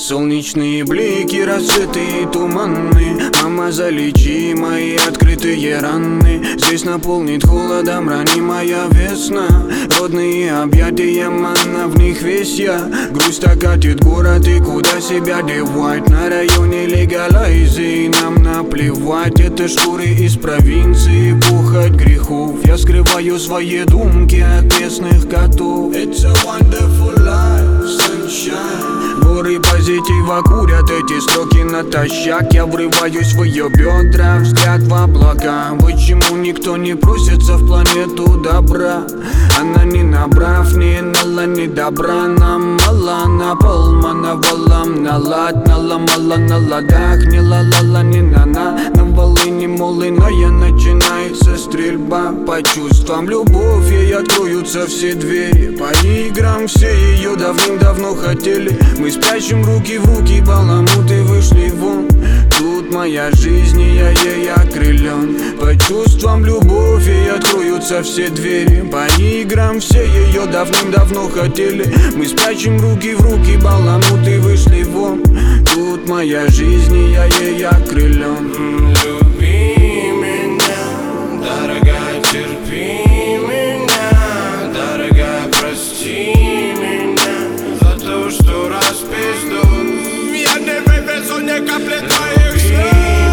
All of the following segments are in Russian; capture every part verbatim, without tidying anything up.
Солнечные блики, рассветы и туманы. Мама, залечи мои открытые раны. Здесь наполнит холодом ранимая весна. Родные объятия, манна, в них весь я. Грусть окатит город, и куда себя девать? На районе легалайзи, нам наплевать. Это шкуры из провинции, пухоть грехов. Я скрываю свои думки от местных котов. It's a wonderful life, sunshine. Горы позитива курят эти строки натощак. Я врываюсь в ее бедра, взгляд в облака. Почему никто не просится в планету добра? Она не набрав, не нала, не добра. Нам мало, на пол мановалам налад. Наломала на ладах, не ла-ла-ла, не на-на. На волыне молыная начинается стрельба. По чувствам любовь, ей откроются все двери. По играм все ее давным-давно хотели. Мы спрячем руки в руки, баламуты вышли вон. Тут моя жизнь, и я ей окрылен. По чувствам любовь, ей откроются все двери. По играм все ее давным-давно хотели. Мы спрячем руки в руки, баламуты вышли вон. Тут моя жизнь, и я ей окрылен. Люби меня, дорогая, терпи меня. Дорогая, прости меня за то, что распизду. Я не вывезу ни капли твоих слез.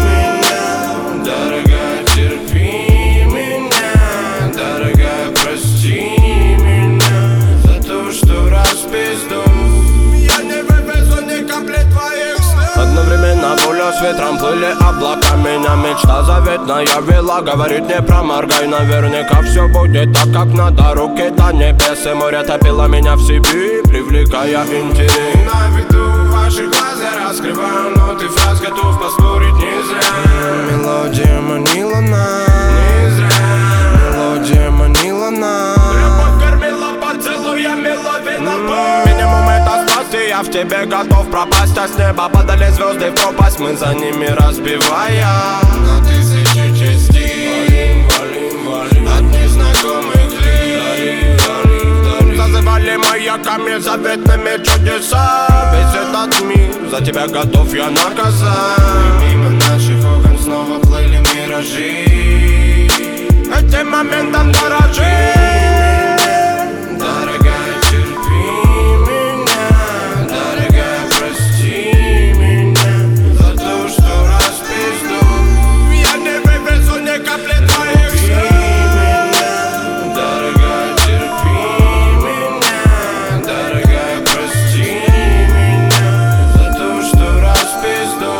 Дорогая, терпи меня. Дорогая, прости меня за то, что распизду. Я не вывезу ни капли твоих слез. Одновременно воля с ветром плыли облака. Меня мечта заветная вела. Говорит, не проморгай, наверняка все будет так, как надо. Руки до небес, и море топило меня в себе, привлекая интерес. На виду ваших глаз я раскрываю ноты фраз, готов поспорить не зря. Мелодия манила нас, не зря. Мелодия манила нас. Любовь кормила поцелуями, ловила боль. Минимум это спасти, я в тебе готов пропасть. А с неба падали звезды в пропасть, мы за ними разбивая на тысячи частей. Валим, валим, валим от незнакомых лиц. Зазывали маяками заветными чудеса. Весь этот мир за тебя готов я наказать. И мимо наших окон снова плыли миражи. Этим моментом дорожи. Дорогая, терпи меня. Дорогая, прости меня за то, что распизду. Я не вывезу ни капли твоих слез. Дорогая, терпи меня. Дорогая, прости меня за то, что распизду.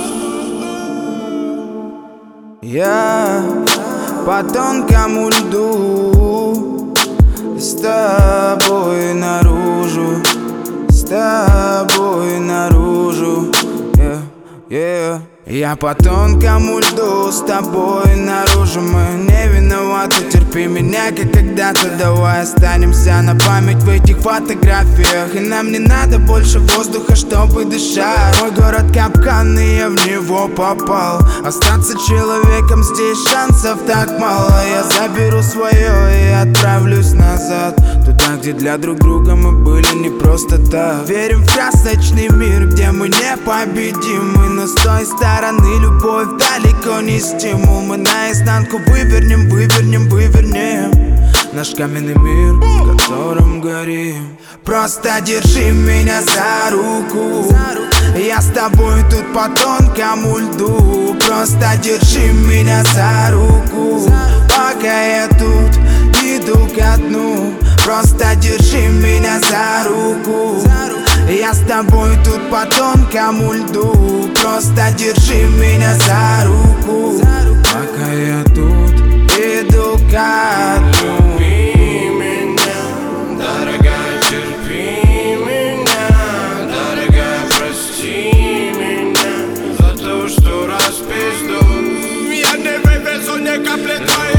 Я по тонкому льду, с тобой наружу, с тобой наружу, yeah, yeah. Я по тонкому льду, с тобой наружу. Мы не виноваты, терпи меня, как когда-то. Давай останемся на память в этих фотографиях. И нам не надо больше воздуха, чтобы дышать. Мой город капкан, и я в него попал. Остаться человеком здесь шансов так мало. Я заберу свое и отправлюсь назад, туда, где для друг друга мы были не просто так. Верим в красочный мир, где мы непобедимы. Но с той стороны любовь далеко не стимул. Мы наизнанку вывернем, вывернем, вывернем наш каменный мир, в котором горим. Просто держи меня за руку, я с тобой тут по тонкому льду. Просто держи меня за руку, пока я тут иду ко дну. Просто держи меня за руку, я с тобой тут по тонкому льду. Просто держи меня за руку, пока я тут иду ко дну. Люби меня, дорогая, терпи меня. Дорогая, прости меня за то, что распизду. Я не вывезу ни капли твоих